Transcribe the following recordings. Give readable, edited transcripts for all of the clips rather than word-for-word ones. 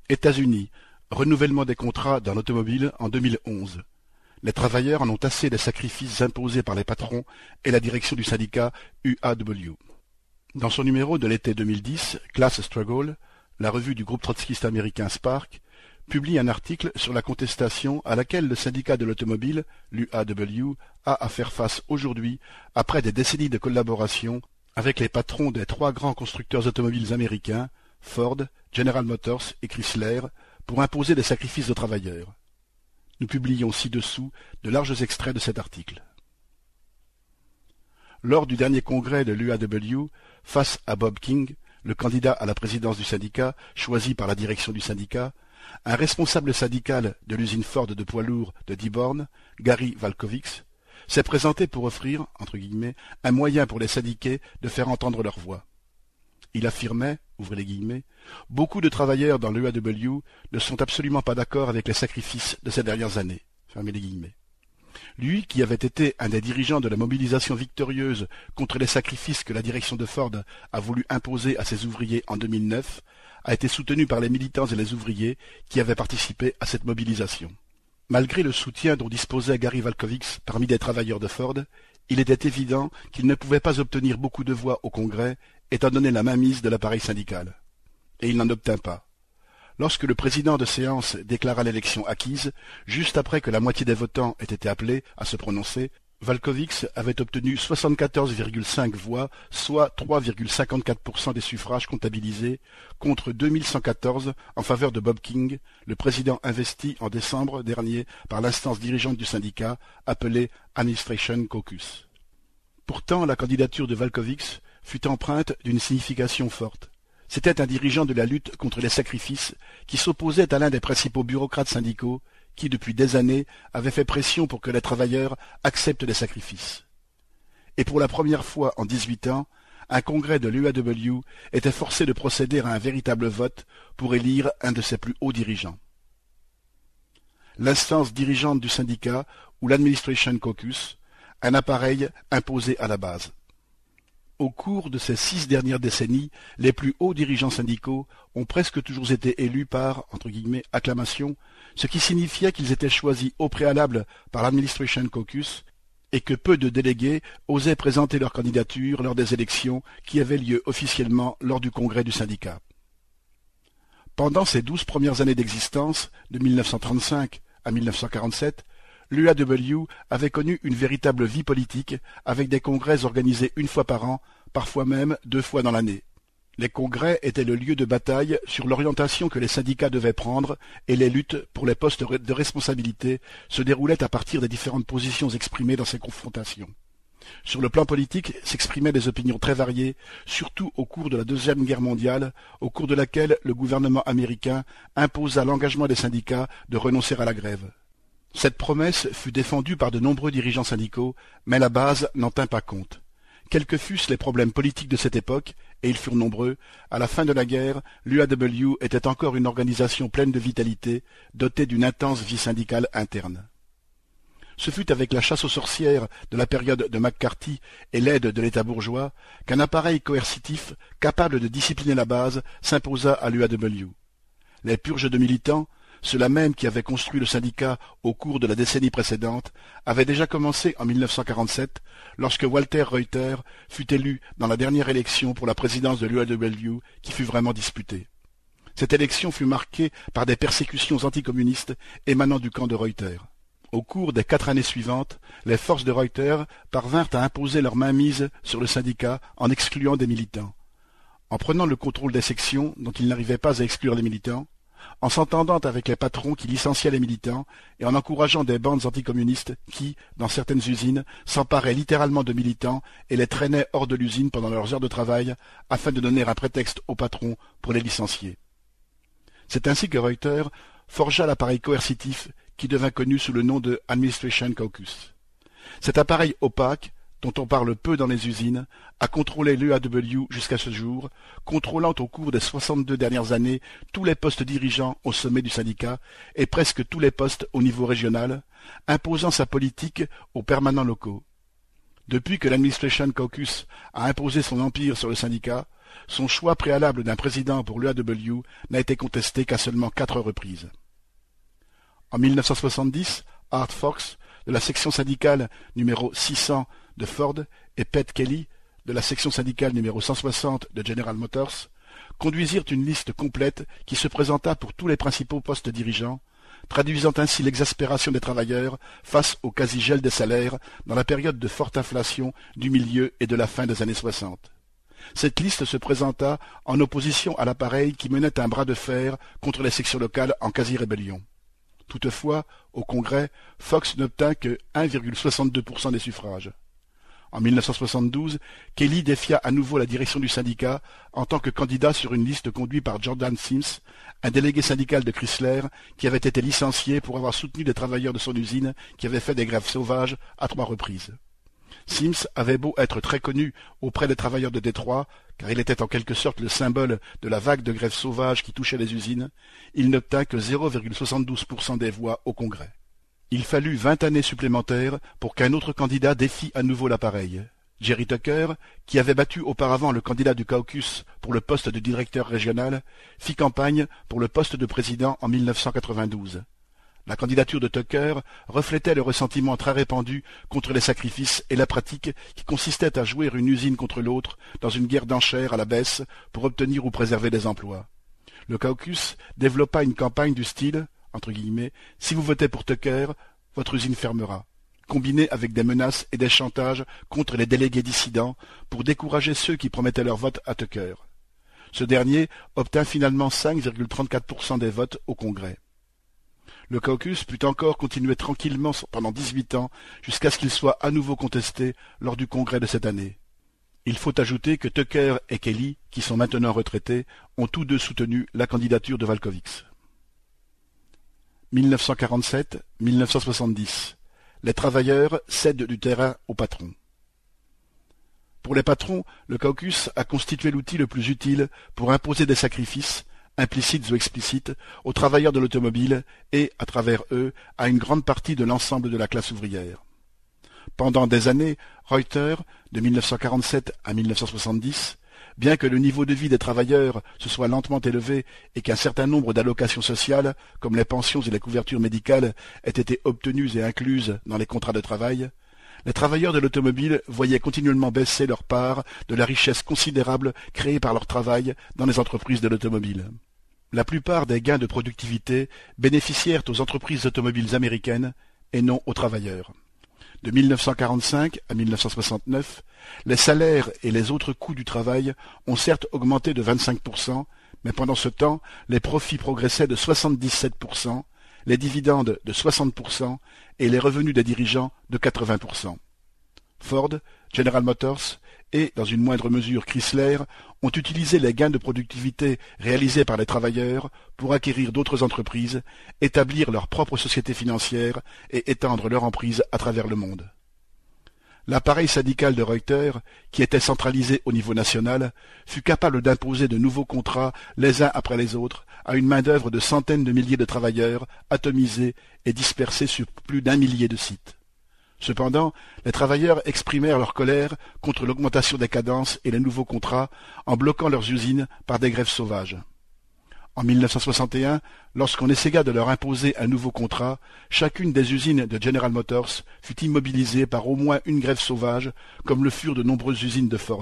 États-Unis, renouvellement des contrats dans l'automobile en 2011. Les travailleurs en ont assez des sacrifices imposés par les patrons et la direction du syndicat UAW. Dans son numéro de l'été 2010, Class Struggle, la revue du groupe trotskiste américain Spark, publie un article sur la contestation à laquelle le syndicat de l'automobile, l'UAW, a à faire face aujourd'hui après des décennies de collaboration avec les patrons des trois grands constructeurs automobiles américains, Ford, General Motors et Chrysler, pour imposer des sacrifices aux travailleurs. Nous publions ci-dessous de larges extraits de cet article. Lors du dernier congrès de l'UAW, face à Bob King, le candidat à la présidence du syndicat, choisi par la direction du syndicat, un responsable syndical de l'usine Ford de poids lourds de Dearborn, Gary Valkovix, s'est présenté pour offrir, entre guillemets, un moyen pour les syndiqués de faire entendre leur voix. Il affirmait, ouvrez les guillemets, « Beaucoup de travailleurs dans l'UAW ne sont absolument pas d'accord avec les sacrifices de ces dernières années. » Fermez les guillemets. Lui, qui avait été un des dirigeants de la mobilisation victorieuse contre les sacrifices que la direction de Ford a voulu imposer à ses ouvriers en 2009, a été soutenu par les militants et les ouvriers qui avaient participé à cette mobilisation. Malgré le soutien dont disposait Gary Valkovix parmi des travailleurs de Ford, il était évident qu'il ne pouvait pas obtenir beaucoup de voix au Congrès, étant donné la mainmise de l'appareil syndical. Et il n'en obtint pas. Lorsque le président de séance déclara l'élection acquise, juste après que la moitié des votants ait été appelés à se prononcer, Valkovix avait obtenu 74,5 voix, soit 3,54% des suffrages comptabilisés, contre 2114 en faveur de Bob King, le président investi en décembre dernier par l'instance dirigeante du syndicat, appelée Administration Caucus. Pourtant, la candidature de Valkovix fut empreinte d'une signification forte. C'était un dirigeant de la lutte contre les sacrifices qui s'opposait à l'un des principaux bureaucrates syndicaux qui, depuis des années, avait fait pression pour que les travailleurs acceptent les sacrifices. Et pour la première fois en 18 ans, un congrès de l'UAW était forcé de procéder à un véritable vote pour élire un de ses plus hauts dirigeants. L'instance dirigeante du syndicat, ou l'Administration Caucus, un appareil imposé à la base. Au cours de ces 6 dernières décennies, les plus hauts dirigeants syndicaux ont presque toujours été élus par, entre guillemets, acclamation, ce qui signifiait qu'ils étaient choisis au préalable par l'Administration Caucus et que peu de délégués osaient présenter leur candidature lors des élections qui avaient lieu officiellement lors du congrès du syndicat. Pendant ces 12 premières années d'existence, de 1935 à 1947, l'UAW avait connu une véritable vie politique avec des congrès organisés une fois par an, parfois même 2 fois dans l'année. Les congrès étaient le lieu de bataille sur l'orientation que les syndicats devaient prendre et les luttes pour les postes de responsabilité se déroulaient à partir des différentes positions exprimées dans ces confrontations. Sur le plan politique s'exprimaient des opinions très variées, surtout au cours de la Deuxième Guerre mondiale, au cours de laquelle le gouvernement américain imposa l'engagement des syndicats de renoncer à la grève. Cette promesse fut défendue par de nombreux dirigeants syndicaux, mais la base n'en tint pas compte. Quels que fussent les problèmes politiques de cette époque, et ils furent nombreux, à la fin de la guerre, l'UAW était encore une organisation pleine de vitalité, dotée d'une intense vie syndicale interne. Ce fut avec la chasse aux sorcières de la période de McCarthy et l'aide de l'État bourgeois qu'un appareil coercitif capable de discipliner la base s'imposa à l'UAW. Les purges de militants, ceux-là même qui avaient construit le syndicat au cours de la décennie précédente, avaient déjà commencé en 1947, lorsque Walter Reuter fut élu dans la dernière élection pour la présidence de l'UAW qui fut vraiment disputée. Cette élection fut marquée par des persécutions anticommunistes émanant du camp de Reuter. Au cours des 4 années suivantes, les forces de Reuter parvinrent à imposer leur mainmise sur le syndicat en excluant des militants. En prenant le contrôle des sections dont ils n'arrivaient pas à exclure les militants, en s'entendant avec les patrons qui licenciaient les militants et en encourageant des bandes anticommunistes qui, dans certaines usines, s'emparaient littéralement de militants et les traînaient hors de l'usine pendant leurs heures de travail afin de donner un prétexte aux patrons pour les licencier. C'est ainsi que Reuter forgea l'appareil coercitif qui devint connu sous le nom de Administration Caucus. Cet appareil opaque, dont on parle peu dans les usines, a contrôlé l'UAW jusqu'à ce jour, contrôlant au cours des 62 dernières années tous les postes dirigeants au sommet du syndicat et presque tous les postes au niveau régional, imposant sa politique aux permanents locaux. Depuis que l'Administration Caucus a imposé son empire sur le syndicat, son choix préalable d'un président pour l'UAW n'a été contesté qu'à seulement 4 reprises. En 1970, Art Fox, de la section syndicale numéro 600 de Ford, et Pat Kelly, de la section syndicale numéro 160 de General Motors, conduisirent une liste complète qui se présenta pour tous les principaux postes dirigeants, traduisant ainsi l'exaspération des travailleurs face au quasi-gel des salaires dans la période de forte inflation du milieu et de la fin des années 60. Cette liste se présenta en opposition à l'appareil qui menait un bras de fer contre les sections locales en quasi-rébellion. Toutefois, au Congrès, Fox n'obtint que 1,62% des suffrages. En 1972, Kelly défia à nouveau la direction du syndicat en tant que candidat sur une liste conduite par Jordan Sims, un délégué syndical de Chrysler qui avait été licencié pour avoir soutenu les travailleurs de son usine qui avaient fait des grèves sauvages à 3 reprises. Sims avait beau être très connu auprès des travailleurs de Détroit, car il était en quelque sorte le symbole de la vague de grèves sauvages qui touchait les usines, il n'obtint que 0,72% des voix au Congrès. Il fallut 20 années supplémentaires pour qu'un autre candidat défie à nouveau l'appareil. Jerry Tucker, qui avait battu auparavant le candidat du caucus pour le poste de directeur régional, fit campagne pour le poste de président en 1992. La candidature de Tucker reflétait le ressentiment très répandu contre les sacrifices et la pratique qui consistait à jouer une usine contre l'autre dans une guerre d'enchères à la baisse pour obtenir ou préserver des emplois. Le caucus développa une campagne du style, entre guillemets, « Si vous votez pour Tucker, votre usine fermera », combinée avec des menaces et des chantages contre les délégués dissidents pour décourager ceux qui promettaient leur vote à Tucker. Ce dernier obtint finalement 5,34% des votes au Congrès. Le caucus put encore continuer tranquillement pendant 18 ans jusqu'à ce qu'il soit à nouveau contesté lors du congrès de cette année. Il faut ajouter que Tucker et Kelly, qui sont maintenant retraités, ont tous deux soutenu la candidature de Valkovix. 1947-1970. Les travailleurs cèdent du terrain aux patrons. Pour les patrons, le caucus a constitué l'outil le plus utile pour imposer des sacrifices, implicites ou explicites, aux travailleurs de l'automobile et, à travers eux, à une grande partie de l'ensemble de la classe ouvrière. Pendant des années, Reuter, de 1947 à 1970, bien que le niveau de vie des travailleurs se soit lentement élevé et qu'un certain nombre d'allocations sociales, comme les pensions et les couvertures médicales, aient été obtenues et incluses dans les contrats de travail, les travailleurs de l'automobile voyaient continuellement baisser leur part de la richesse considérable créée par leur travail dans les entreprises de l'automobile. La plupart des gains de productivité bénéficièrent aux entreprises automobiles américaines et non aux travailleurs. De 1945 à 1969, les salaires et les autres coûts du travail ont certes augmenté de 25%, mais pendant ce temps, les profits progressaient de 77%, les dividendes de 60% et les revenus des dirigeants de 80%. Ford, General Motors et, dans une moindre mesure, Chrysler ont utilisé les gains de productivité réalisés par les travailleurs pour acquérir d'autres entreprises, établir leur propre société financière et étendre leur emprise à travers le monde. L'appareil syndical de Reuter, qui était centralisé au niveau national, fut capable d'imposer de nouveaux contrats les uns après les autres à une main-d'œuvre de centaines de milliers de travailleurs atomisés et dispersés sur plus d'1 millier de sites. Cependant, les travailleurs exprimèrent leur colère contre l'augmentation des cadences et les nouveaux contrats en bloquant leurs usines par des grèves sauvages. En 1961, lorsqu'on essaya de leur imposer un nouveau contrat, chacune des usines de General Motors fut immobilisée par au moins une grève sauvage, comme le furent de nombreuses usines de Ford.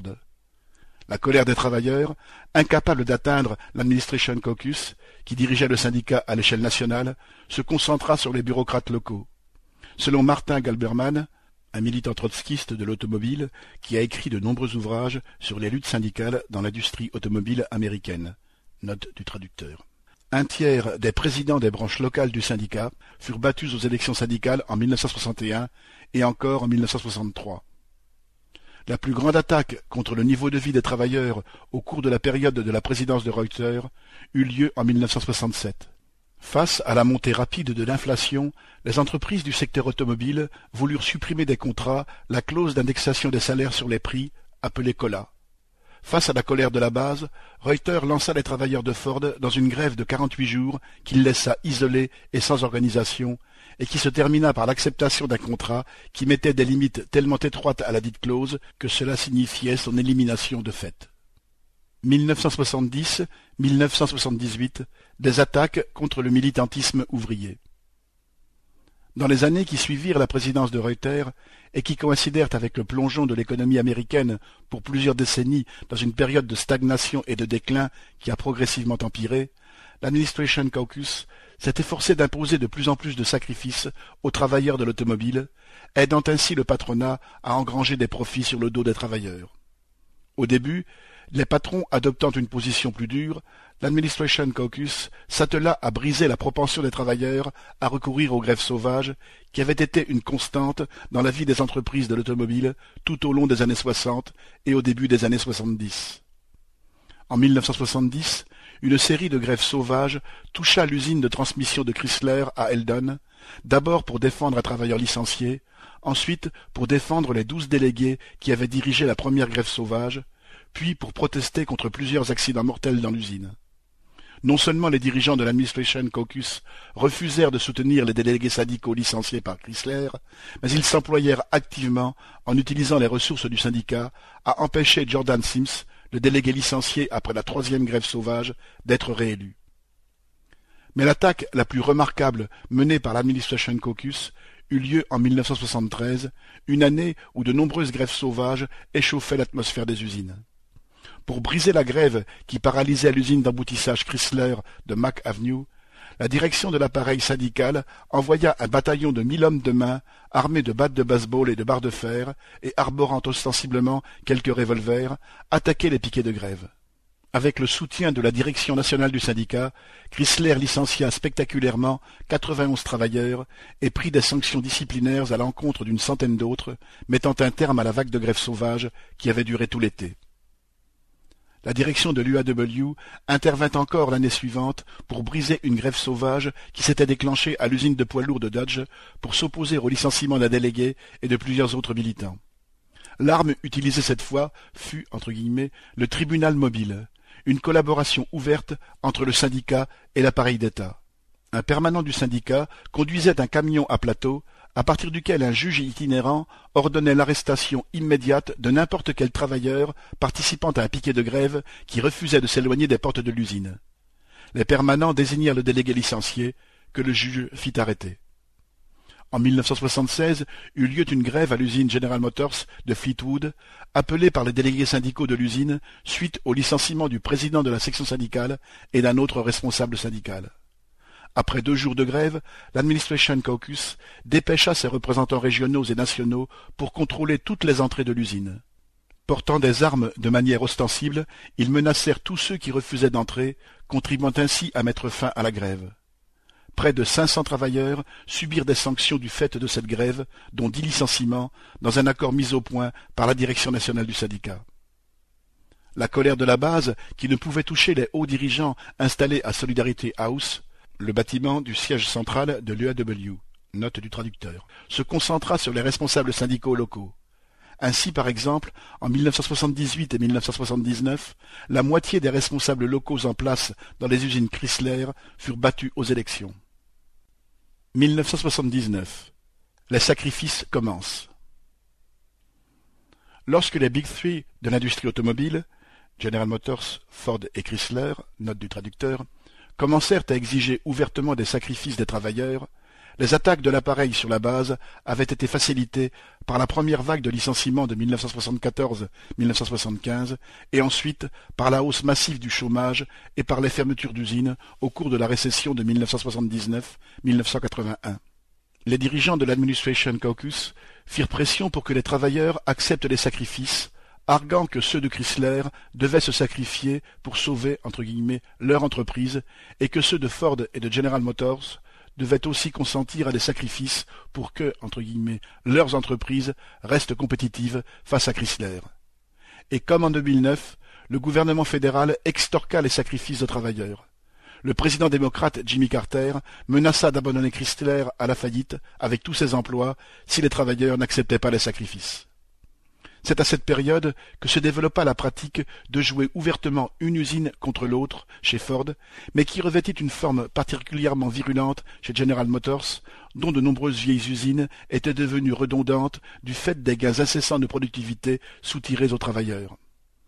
La colère des travailleurs, incapables d'atteindre l'Administration Caucus, qui dirigeait le syndicat à l'échelle nationale, se concentra sur les bureaucrates locaux. Selon Martin Galberman, un militant trotskiste de l'automobile qui a écrit de nombreux ouvrages sur les luttes syndicales dans l'industrie automobile américaine. Note du traducteur. Un tiers des présidents des branches locales du syndicat furent battus aux élections syndicales en 1961 et encore en 1963. La plus grande attaque contre le niveau de vie des travailleurs au cours de la période de la présidence de Reuter eut lieu en 1967. Face à la montée rapide de l'inflation, les entreprises du secteur automobile voulurent supprimer des contrats la clause d'indexation des salaires sur les prix, appelée COLA. Face à la colère de la base, Reuter lança les travailleurs de Ford dans une grève de 48 jours qu'il laissa isolés et sans organisation, et qui se termina par l'acceptation d'un contrat qui mettait des limites tellement étroites à la dite clause que cela signifiait son élimination de fait. 1970-1978, des attaques contre le militantisme ouvrier. Dans les années qui suivirent la présidence de Reuter et qui coïncidèrent avec le plongeon de l'économie américaine pour plusieurs décennies dans une période de stagnation et de déclin qui a progressivement empiré, l'Administration Caucus s'est efforcé d'imposer de plus en plus de sacrifices aux travailleurs de l'automobile, aidant ainsi le patronat à engranger des profits sur le dos des travailleurs. Au début, les patrons adoptant une position plus dure, l'Administration Caucus s'attela à briser la propension des travailleurs à recourir aux grèves sauvages qui avaient été une constante dans la vie des entreprises de l'automobile tout au long des années 60 et au début des années 70. En 1970, une série de grèves sauvages toucha l'usine de transmission de Chrysler à Eldon, d'abord pour défendre un travailleur licencié, ensuite pour défendre les 12 délégués qui avaient dirigé la première grève sauvage, puis pour protester contre plusieurs accidents mortels dans l'usine. Non seulement les dirigeants de l'Administration Caucus refusèrent de soutenir les délégués syndicaux licenciés par Chrysler, mais ils s'employèrent activement, en utilisant les ressources du syndicat, à empêcher Jordan Sims, le délégué licencié après la troisième grève sauvage, d'être réélu. Mais l'attaque la plus remarquable menée par l'Administration Caucus eut lieu en 1973, une année où de nombreuses grèves sauvages échauffaient l'atmosphère des usines. Pour briser la grève qui paralysait l'usine d'emboutissage Chrysler de Mack Avenue, la direction de l'appareil syndical envoya un bataillon de 1000 hommes de main, armés de battes de baseball et de barres de fer, et arborant ostensiblement quelques revolvers, attaquer les piquets de grève. Avec le soutien de la direction nationale du syndicat, Chrysler licencia spectaculairement 91 travailleurs et prit des sanctions disciplinaires à l'encontre d'une centaine d'autres, mettant un terme à la vague de grève sauvage qui avait duré tout l'été. La direction de l'UAW intervint encore l'année suivante pour briser une grève sauvage qui s'était déclenchée à l'usine de poids lourds de Dodge pour s'opposer au licenciement d'un délégué et de plusieurs autres militants. L'arme utilisée cette fois fut, entre guillemets, le tribunal mobile, une collaboration ouverte entre le syndicat et l'appareil d'État. Un permanent du syndicat conduisait un camion à plateau, à partir duquel un juge itinérant ordonnait l'arrestation immédiate de n'importe quel travailleur participant à un piquet de grève qui refusait de s'éloigner des portes de l'usine. Les permanents désignèrent le délégué licencié, que le juge fit arrêter. En 1976 eut lieu une grève à l'usine General Motors de Fleetwood, appelée par les délégués syndicaux de l'usine suite au licenciement du président de la section syndicale et d'un autre responsable syndical. Après 2 jours de grève, l'Administration Caucus dépêcha ses représentants régionaux et nationaux pour contrôler toutes les entrées de l'usine. Portant des armes de manière ostensible, ils menacèrent tous ceux qui refusaient d'entrer, contribuant ainsi à mettre fin à la grève. Près de 500 travailleurs subirent des sanctions du fait de cette grève, dont 10 licenciements, dans un accord mis au point par la direction nationale du syndicat. La colère de la base, qui ne pouvait toucher les hauts dirigeants installés à Solidarity House, le bâtiment du siège central de l'UAW, note du traducteur, se concentra sur les responsables syndicaux locaux. Ainsi, par exemple, en 1978 et 1979, la moitié des responsables locaux en place dans les usines Chrysler furent battus aux élections. 1979. Les sacrifices commencent. Lorsque les Big Three de l'industrie automobile, General Motors, Ford et Chrysler, note du traducteur, commencèrent à exiger ouvertement des sacrifices des travailleurs, les attaques de l'appareil sur la base avaient été facilitées par la première vague de licenciements de 1974-1975 et ensuite par la hausse massive du chômage et par les fermetures d'usines au cours de la récession de 1979-1981. Les dirigeants de l'Administration Caucus firent pression pour que les travailleurs acceptent les sacrifices, arguant que ceux de Chrysler devaient se sacrifier pour sauver, entre guillemets, leur entreprise, et que ceux de Ford et de General Motors devaient aussi consentir à des sacrifices pour que, entre guillemets, leurs entreprises restent compétitives face à Chrysler. Et comme en 2009, le gouvernement fédéral extorqua les sacrifices aux travailleurs. Le président démocrate Jimmy Carter menaça d'abandonner Chrysler à la faillite avec tous ses emplois si les travailleurs n'acceptaient pas les sacrifices. C'est à cette période que se développa la pratique de jouer ouvertement une usine contre l'autre chez Ford, mais qui revêtit une forme particulièrement virulente chez General Motors, dont de nombreuses vieilles usines étaient devenues redondantes du fait des gains incessants de productivité soutirés aux travailleurs.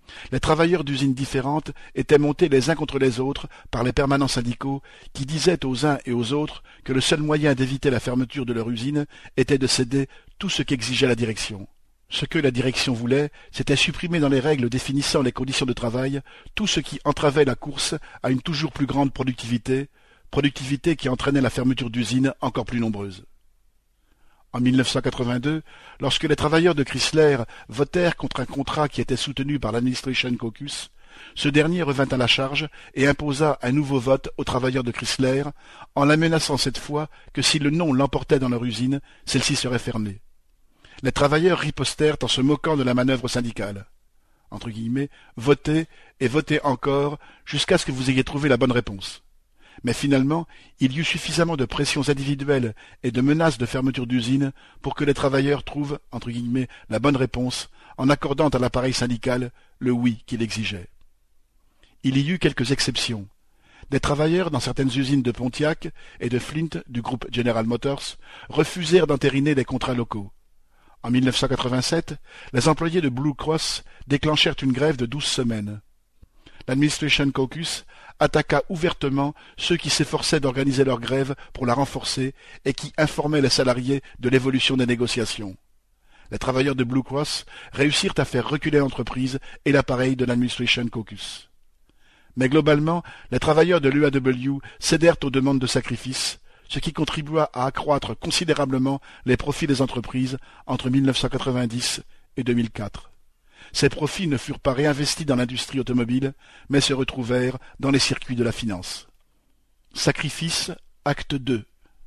Les travailleurs d'usines différentes étaient montés les uns contre les autres par les permanents syndicaux qui disaient aux uns et aux autres que le seul moyen d'éviter la fermeture de leur usine était de céder tout ce qu'exigeait la direction. Ce que la direction voulait, c'était supprimer dans les règles définissant les conditions de travail tout ce qui entravait la course à une toujours plus grande productivité qui entraînait la fermeture d'usines encore plus nombreuses. En 1982, lorsque les travailleurs de Chrysler votèrent contre un contrat qui était soutenu par l'Administration Caucus, ce dernier revint à la charge et imposa un nouveau vote aux travailleurs de Chrysler, en la menaçant cette fois que si le non l'emportait dans leur usine, celle-ci serait fermée. Les travailleurs ripostèrent en se moquant de la manœuvre syndicale. Entre guillemets, votez et votez encore jusqu'à ce que vous ayez trouvé la bonne réponse. Mais finalement, il y eut suffisamment de pressions individuelles et de menaces de fermeture d'usines pour que les travailleurs trouvent, entre guillemets, la bonne réponse en accordant à l'appareil syndical le oui qu'il exigeait. Il y eut quelques exceptions. Des travailleurs dans certaines usines de Pontiac et de Flint du groupe General Motors refusèrent d'entériner des contrats locaux. En 1987, les employés de Blue Cross déclenchèrent une grève de 12 semaines. L'Administration Caucus attaqua ouvertement ceux qui s'efforçaient d'organiser leur grève pour la renforcer et qui informaient les salariés de l'évolution des négociations. Les travailleurs de Blue Cross réussirent à faire reculer l'entreprise et l'appareil de l'Administration Caucus. Mais globalement, les travailleurs de l'UAW cédèrent aux demandes de sacrifice, ce qui contribua à accroître considérablement les profits des entreprises entre 1990 et 2004. Ces profits ne furent pas réinvestis dans l'industrie automobile, mais se retrouvèrent dans les circuits de la finance. Sacrifice, acte 2.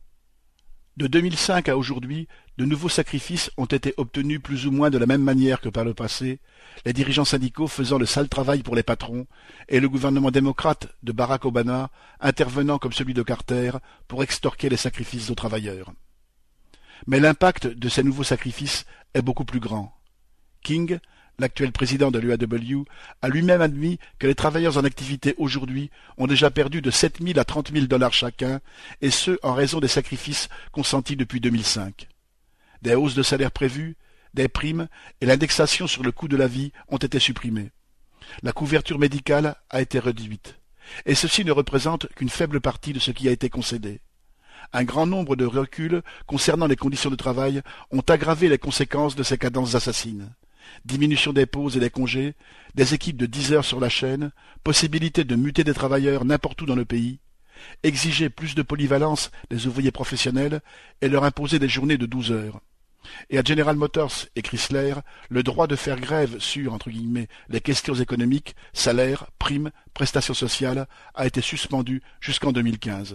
De 2005 à aujourd'hui, de nouveaux sacrifices ont été obtenus plus ou moins de la même manière que par le passé, les dirigeants syndicaux faisant le sale travail pour les patrons, et le gouvernement démocrate de Barack Obama intervenant comme celui de Carter pour extorquer les sacrifices aux travailleurs. Mais l'impact de ces nouveaux sacrifices est beaucoup plus grand. King, l'actuel président de l'UAW, a lui-même admis que les travailleurs en activité aujourd'hui ont déjà perdu de 7 000 à 30 000 $ chacun, et ce en raison des sacrifices consentis depuis 2005. Des hausses de salaire prévues, des primes et l'indexation sur le coût de la vie ont été supprimées. La couverture médicale a été réduite, et ceci ne représente qu'une faible partie de ce qui a été concédé. Un grand nombre de reculs concernant les conditions de travail ont aggravé les conséquences de ces cadences assassines. Diminution des pauses et des congés, des équipes de 10 heures sur la chaîne, possibilité de muter des travailleurs n'importe où dans le pays, exiger plus de polyvalence des ouvriers professionnels et leur imposer des journées de 12 heures. Et à General Motors et Chrysler, le droit de faire grève sur, entre guillemets, les questions économiques, salaires, primes, prestations sociales, a été suspendu jusqu'en 2015.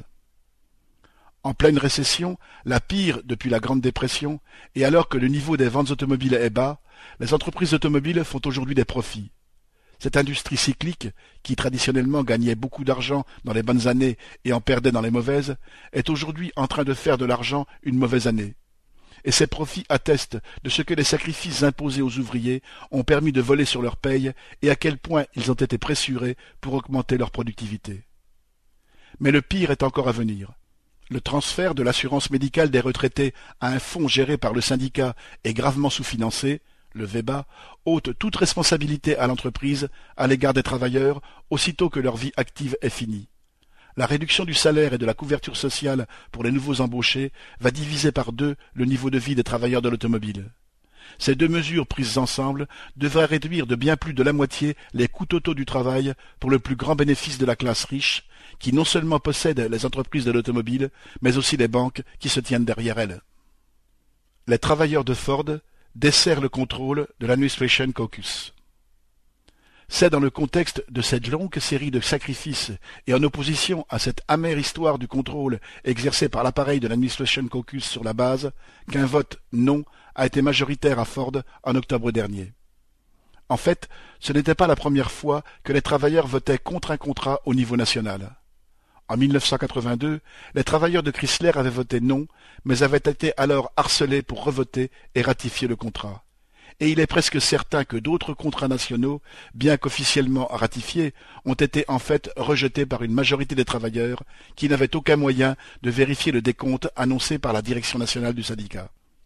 En pleine récession, la pire depuis la Grande Dépression, et alors que le niveau des ventes automobiles est bas, les entreprises automobiles font aujourd'hui des profits. Cette industrie cyclique, qui traditionnellement gagnait beaucoup d'argent dans les bonnes années et en perdait dans les mauvaises, est aujourd'hui en train de faire de l'argent une mauvaise année. Et ces profits attestent de ce que les sacrifices imposés aux ouvriers ont permis de voler sur leur paye et à quel point ils ont été pressurés pour augmenter leur productivité. Mais le pire est encore à venir. Le transfert de l'assurance médicale des retraités à un fonds géré par le syndicat est gravement sous-financé, le VEBA, ôte toute responsabilité à l'entreprise à l'égard des travailleurs aussitôt que leur vie active est finie. La réduction du salaire et de la couverture sociale pour les nouveaux embauchés va diviser par 2 le niveau de vie des travailleurs de l'automobile. Ces 2 mesures prises ensemble devraient réduire de bien plus de la moitié les coûts totaux du travail pour le plus grand bénéfice de la classe riche, qui non seulement possède les entreprises de l'automobile, mais aussi les banques qui se tiennent derrière elles. Les travailleurs de Ford desserrent le contrôle de l'Administration Caucus. C'est dans le contexte de cette longue série de sacrifices et en opposition à cette amère histoire du contrôle exercé par l'appareil de l'Administration Caucus sur la base qu'un vote non a été majoritaire à Ford en octobre dernier. En fait, ce n'était pas la première fois que les travailleurs votaient contre un contrat au niveau national. En 1982, les travailleurs de Chrysler avaient voté non, mais avaient été alors harcelés pour revoter et ratifier le contrat. Et il est presque certain que d'autres contrats nationaux, bien qu'officiellement ratifiés, ont été en fait rejetés par une majorité des travailleurs qui n'avaient aucun moyen de vérifier le décompte annoncé par la direction nationale du syndicat.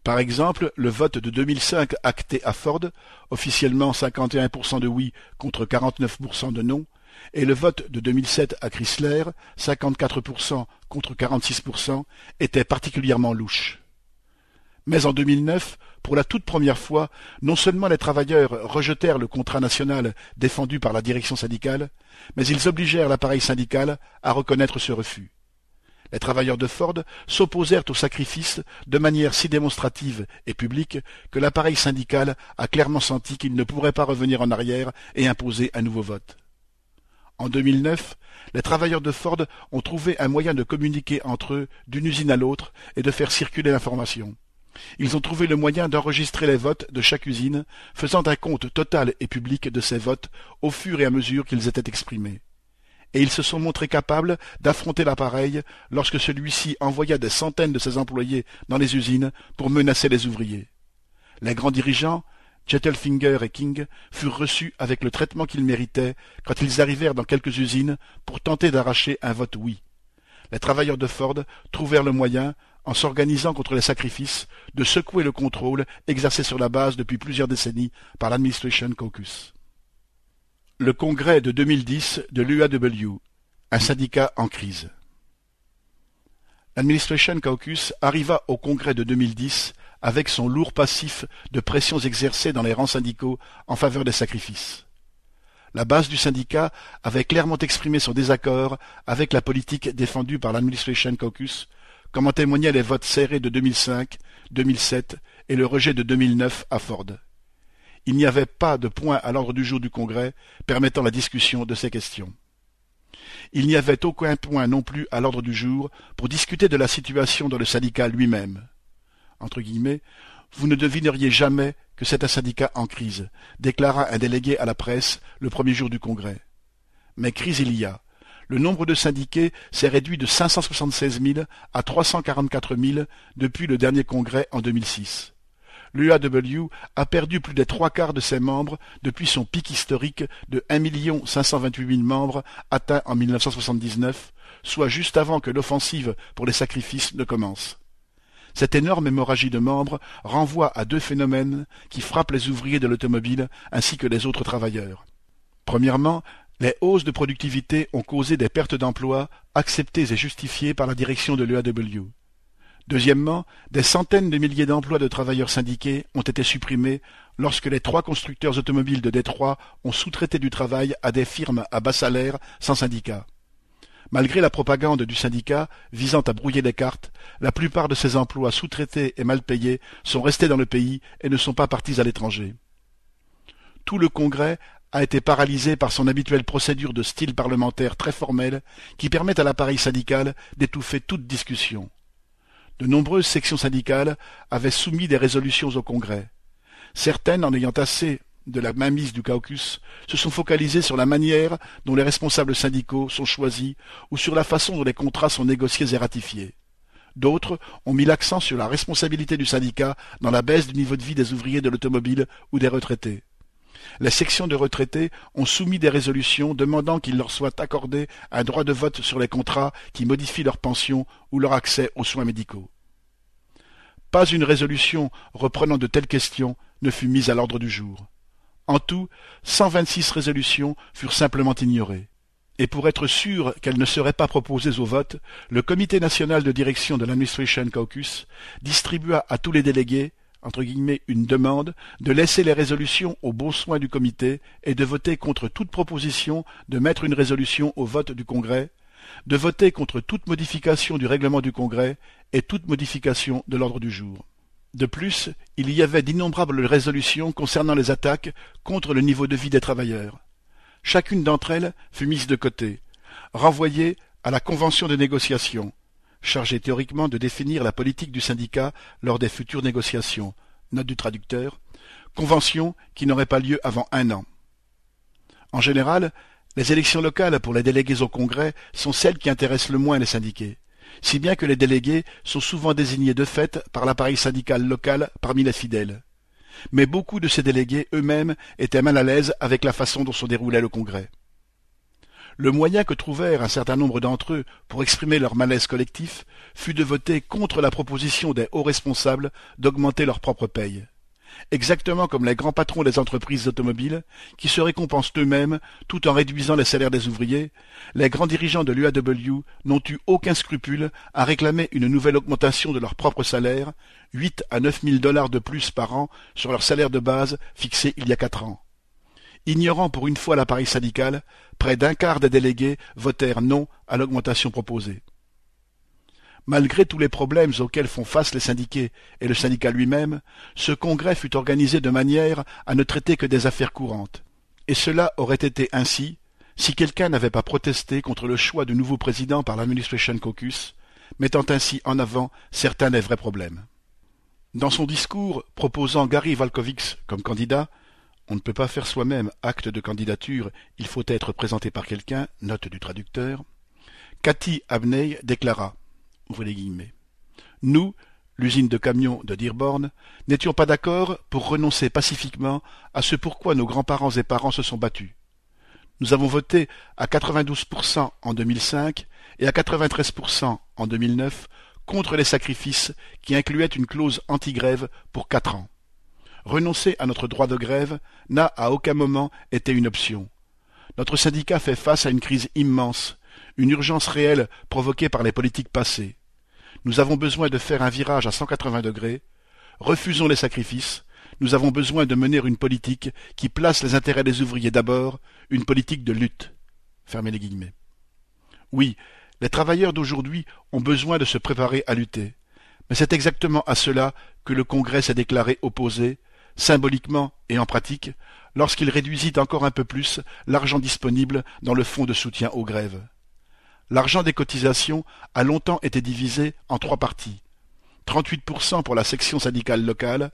Par exemple, le vote de 2005 acté à Ford, officiellement 51% de oui contre 49% de non, et le vote de 2007 à Chrysler, 54% contre 46%, étaient particulièrement louches. Mais en 2009, pour la toute première fois, non seulement les travailleurs rejetèrent le contrat national défendu par la direction syndicale, mais ils obligèrent l'appareil syndical à reconnaître ce refus. Les travailleurs de Ford s'opposèrent au sacrifice de manière si démonstrative et publique que l'appareil syndical a clairement senti qu'il ne pourrait pas revenir en arrière et imposer un nouveau vote. En 2009, les travailleurs de Ford ont trouvé un moyen de communiquer entre eux d'une usine à l'autre et de faire circuler l'information. Ils ont trouvé le moyen d'enregistrer les votes de chaque usine, faisant un compte total et public de ces votes au fur et à mesure qu'ils étaient exprimés. Et ils se sont montrés capables d'affronter l'appareil lorsque celui-ci envoya des centaines de ses employés dans les usines pour menacer les ouvriers. Les grands dirigeants, Jettelfinger et King, furent reçus avec le traitement qu'ils méritaient quand ils arrivèrent dans quelques usines pour tenter d'arracher un vote oui. Les travailleurs de Ford trouvèrent le moyen, en s'organisant contre les sacrifices, de secouer le contrôle exercé sur la base depuis plusieurs décennies par l'Administration Caucus. Le congrès de 2010 de l'UAW, un syndicat en crise. L'Administration Caucus arriva au congrès de 2010 avec son lourd passif de pressions exercées dans les rangs syndicaux en faveur des sacrifices. La base du syndicat avait clairement exprimé son désaccord avec la politique défendue par l'Administration Caucus, comme en témoignaient les votes serrés de 2005, 2007 et le rejet de 2009 à Ford. Il n'y avait pas de point à l'ordre du jour du Congrès permettant la discussion de ces questions. Il n'y avait aucun point non plus à l'ordre du jour pour discuter de la situation dans le syndicat lui-même. Entre guillemets, vous ne devineriez jamais que c'est un syndicat en crise, déclara un délégué à la presse le premier jour du Congrès. Mais crise il y a. Le nombre de syndiqués s'est réduit de 576 000 à 344 000 depuis le dernier Congrès en 2006. L'UAW a perdu plus des trois quarts de ses membres depuis son pic historique de 1 528 000 membres atteint en 1979, soit juste avant que l'offensive pour les sacrifices ne commence. Cette énorme hémorragie de membres renvoie à deux phénomènes qui frappent les ouvriers de l'automobile ainsi que les autres travailleurs. Premièrement, les hausses de productivité ont causé des pertes d'emplois acceptées et justifiées par la direction de l'UAW. Deuxièmement, des centaines de milliers d'emplois de travailleurs syndiqués ont été supprimés lorsque les trois constructeurs automobiles de Détroit ont sous-traité du travail à des firmes à bas salaire sans syndicat. Malgré la propagande du syndicat visant à brouiller les cartes, la plupart de ces emplois sous-traités et mal payés sont restés dans le pays et ne sont pas partis à l'étranger. Tout le Congrès a été paralysé par son habituelle procédure de style parlementaire très formelle qui permet à l'appareil syndical d'étouffer toute discussion. De nombreuses sections syndicales avaient soumis des résolutions au Congrès. Certaines, en ayant assez de la mainmise du caucus, se sont focalisées sur la manière dont les responsables syndicaux sont choisis ou sur la façon dont les contrats sont négociés et ratifiés. D'autres ont mis l'accent sur la responsabilité du syndicat dans la baisse du niveau de vie des ouvriers de l'automobile ou des retraités. Les sections de retraités ont soumis des résolutions demandant qu'il leur soit accordé un droit de vote sur les contrats qui modifient leur pension ou leur accès aux soins médicaux. Pas une résolution reprenant de telles questions ne fut mise à l'ordre du jour. En tout, 126 résolutions furent simplement ignorées. Et pour être sûr qu'elles ne seraient pas proposées au vote, le Comité national de direction de l'Administration Caucus distribua à tous les délégués, entre guillemets, une demande de laisser les résolutions au bon soin du comité et de voter contre toute proposition de mettre une résolution au vote du Congrès, de voter contre toute modification du règlement du Congrès et toute modification de l'ordre du jour. De plus, il y avait d'innombrables résolutions concernant les attaques contre le niveau de vie des travailleurs. Chacune d'entre elles fut mise de côté, renvoyée à la convention de négociation, chargée théoriquement de définir la politique du syndicat lors des futures négociations, note du traducteur, convention qui n'aurait pas lieu avant 1 an. En général, les élections locales pour les délégués au Congrès sont celles qui intéressent le moins les syndiqués, si bien que les délégués sont souvent désignés de fait par l'appareil syndical local parmi les fidèles. Mais beaucoup de ces délégués eux-mêmes étaient mal à l'aise avec la façon dont se déroulait le Congrès. Le moyen que trouvèrent un certain nombre d'entre eux pour exprimer leur malaise collectif fut de voter contre la proposition des hauts responsables d'augmenter leur propre paye. Exactement comme les grands patrons des entreprises automobiles, qui se récompensent eux-mêmes tout en réduisant les salaires des ouvriers, les grands dirigeants de l'UAW n'ont eu aucun scrupule à réclamer une nouvelle augmentation de leur propre salaire, 8 à 9 000 $ de plus par an sur leur salaire de base fixé il y a 4 ans. Ignorant pour une fois l'appareil syndical, près d'un quart des délégués votèrent non à l'augmentation proposée. Malgré tous les problèmes auxquels font face les syndiqués et le syndicat lui-même, ce congrès fut organisé de manière à ne traiter que des affaires courantes. Et cela aurait été ainsi si quelqu'un n'avait pas protesté contre le choix du nouveau président par l'Administration Caucus, mettant ainsi en avant certains des vrais problèmes. Dans son discours proposant Gary Volkovich comme candidat, on ne peut pas faire soi-même acte de candidature, il faut être présenté par quelqu'un, note du traducteur, Cathy Abney déclara, ouvrez les guillemets, « Nous, l'usine de camions de Dearborn, n'étions pas d'accord pour renoncer pacifiquement à ce pourquoi nos grands-parents et parents se sont battus. Nous avons voté à 92% en 2005 et à 93% en 2009 contre les sacrifices qui incluaient une clause anti-grève pour 4 ans. Renoncer à notre droit de grève n'a à aucun moment été une option. Notre syndicat fait face à une crise immense, une urgence réelle provoquée par les politiques passées. Nous avons besoin de faire un virage à 180 degrés. Refusons les sacrifices. Nous avons besoin de mener une politique qui place les intérêts des ouvriers d'abord, une politique de lutte. » Fermez les guillemets. Oui, les travailleurs d'aujourd'hui ont besoin de se préparer à lutter. Mais c'est exactement à cela que le Congrès s'est déclaré opposé, symboliquement et en pratique, lorsqu'il réduisit encore un peu plus l'argent disponible dans le fonds de soutien aux grèves. L'argent des cotisations a longtemps été divisé en 3 parties. 38% pour la section syndicale locale,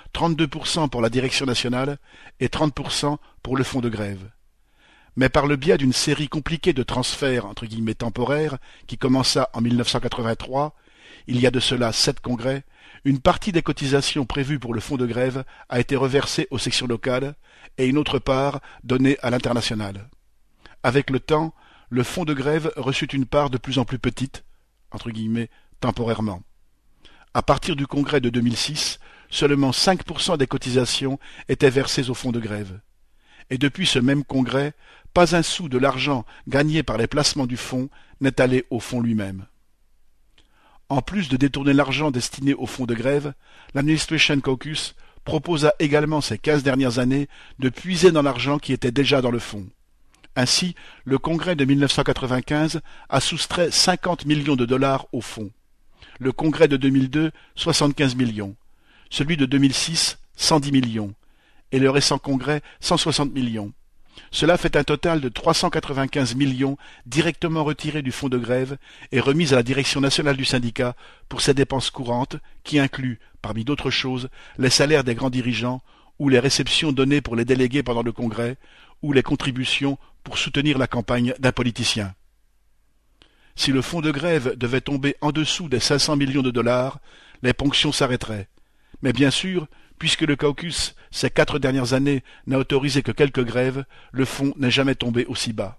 32% pour la direction nationale et 30% pour le fonds de grève. Mais par le biais d'une série compliquée de transferts entre guillemets temporaires qui commença en 1983, il y a de cela 7 congrès, une partie des cotisations prévues pour le fonds de grève a été reversée aux sections locales et une autre part donnée à l'international. Avec le temps, le fonds de grève reçut une part de plus en plus petite, entre guillemets, temporairement. À partir du congrès de 2006, seulement 5% des cotisations étaient versées au fonds de grève. Et depuis ce même congrès, pas un sou de l'argent gagné par les placements du fonds n'est allé au fonds lui-même. En plus de détourner l'argent destiné au fonds de grève, l'Administration Caucus proposa également ces 15 dernières années de puiser dans l'argent qui était déjà dans le fonds. Ainsi, le congrès de 1995 a soustrait 50 millions de dollars au fonds. Le congrès de 2002, 75 millions. Celui de 2006, 110 millions. Et le récent congrès, 160 millions. Cela fait un total de 395 millions directement retirés du fonds de grève et remis à la direction nationale du syndicat pour ses dépenses courantes qui incluent, parmi d'autres choses, les salaires des grands dirigeants ou les réceptions données pour les délégués pendant le congrès ou les contributions pour soutenir la campagne d'un politicien. Si le fonds de grève devait tomber en dessous des 500 millions de dollars, les ponctions s'arrêteraient. Mais bien sûr, puisque le caucus, ces 4 dernières années, n'a autorisé que quelques grèves, le fonds n'est jamais tombé aussi bas.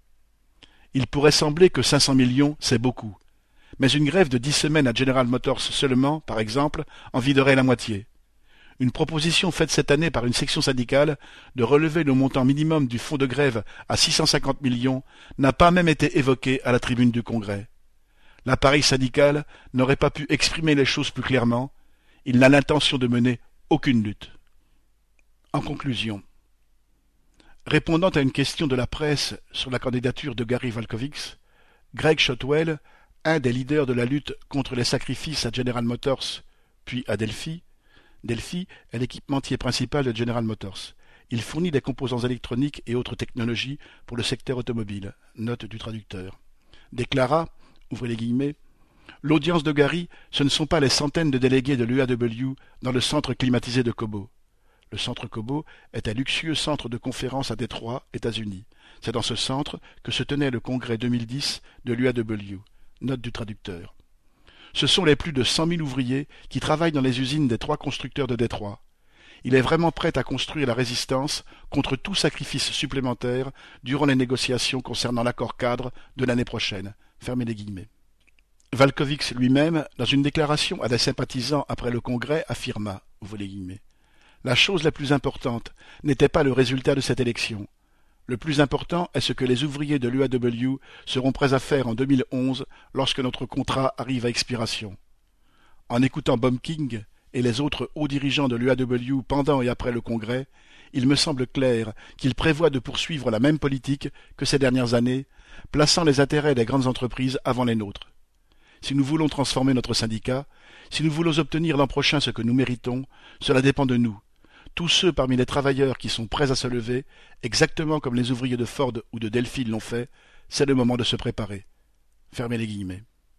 Il pourrait sembler que 500 millions, c'est beaucoup. Mais une grève de 10 semaines à General Motors seulement, par exemple, en viderait la moitié. Une proposition faite cette année par une section syndicale de relever le montant minimum du fonds de grève à 650 millions n'a pas même été évoquée à la tribune du Congrès. L'appareil syndical n'aurait pas pu exprimer les choses plus clairement. Il n'a l'intention de mener aucune lutte. En conclusion, répondant à une question de la presse sur la candidature de Gary Volkovich, Greg Shotwell, un des leaders de la lutte contre les sacrifices à General Motors, puis à Delphi est l'équipementier principal de General Motors. Il fournit des composants électroniques et autres technologies pour le secteur automobile. Note du traducteur. Déclara, ouvrez les guillemets, l'audience de Gary, ce ne sont pas les centaines de délégués de l'UAW dans le centre climatisé de Cobo. Le centre Cobo est un luxueux centre de conférence à Détroit, États-Unis. C'est dans ce centre que se tenait le congrès 2010 de l'UAW. Note du traducteur. Ce sont les plus de 100 000 ouvriers qui travaillent dans les usines des 3 constructeurs de Détroit. il est vraiment prêt à construire la résistance contre tout sacrifice supplémentaire durant les négociations concernant l'accord cadre de l'année prochaine. Fermez les guillemets. Valkovix lui-même, dans une déclaration à des sympathisants après le Congrès, affirma, ouvrez les guillemets, la chose la plus importante n'était pas le résultat de cette élection. Le plus important est ce que les ouvriers de l'UAW seront prêts à faire en 2011 lorsque notre contrat arrive à expiration. En écoutant Bob King et les autres hauts dirigeants de l'UAW pendant et après le Congrès, il me semble clair qu'ils prévoient de poursuivre la même politique que ces dernières années, plaçant les intérêts des grandes entreprises avant les nôtres. Si nous voulons transformer notre syndicat, si nous voulons obtenir l'an prochain ce que nous méritons, cela dépend de nous. Tous ceux parmi les travailleurs qui sont prêts à se lever, exactement comme les ouvriers de Ford ou de Delphi l'ont fait, c'est le moment de se préparer. Fermez les guillemets.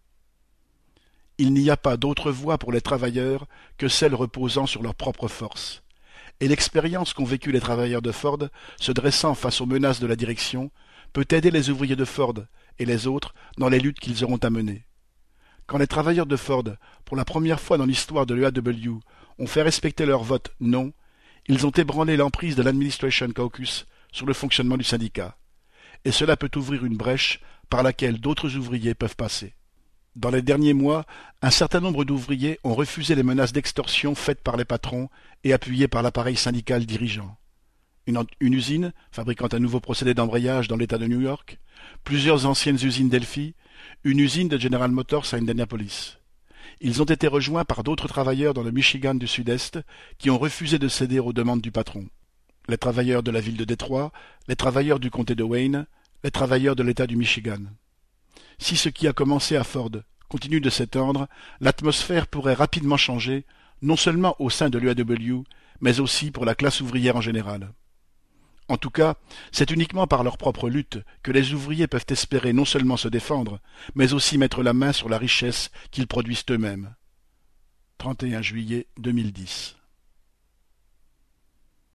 Il n'y a pas d'autre voie pour les travailleurs que celle reposant sur leur propre force. Et l'expérience qu'ont vécue les travailleurs de Ford, se dressant face aux menaces de la direction, peut aider les ouvriers de Ford et les autres dans les luttes qu'ils auront à mener. Quand les travailleurs de Ford, pour la première fois dans l'histoire de l'UAW, ont fait respecter leur vote non, ils ont ébranlé l'emprise de l'Administration Caucus sur le fonctionnement du syndicat. Et cela peut ouvrir une brèche par laquelle d'autres ouvriers peuvent passer. Dans les derniers mois, un certain nombre d'ouvriers ont refusé les menaces d'extorsion faites par les patrons et appuyées par l'appareil syndical dirigeant. Une usine, fabriquant un nouveau procédé d'embrayage dans l'État de New York, plusieurs anciennes usines Delphi, une usine de General Motors à Indianapolis. Ils ont été rejoints par d'autres travailleurs dans le Michigan du Sud-Est qui ont refusé de céder aux demandes du patron. Les travailleurs de la ville de Détroit, les travailleurs du comté de Wayne, les travailleurs de l'État du Michigan. Si ce qui a commencé à Ford continue de s'étendre, l'atmosphère pourrait rapidement changer, non seulement au sein de l'UAW, mais aussi pour la classe ouvrière en général. En tout cas, c'est uniquement par leur propre lutte que les ouvriers peuvent espérer non seulement se défendre, mais aussi mettre la main sur la richesse qu'ils produisent eux-mêmes. 31 juillet 2010.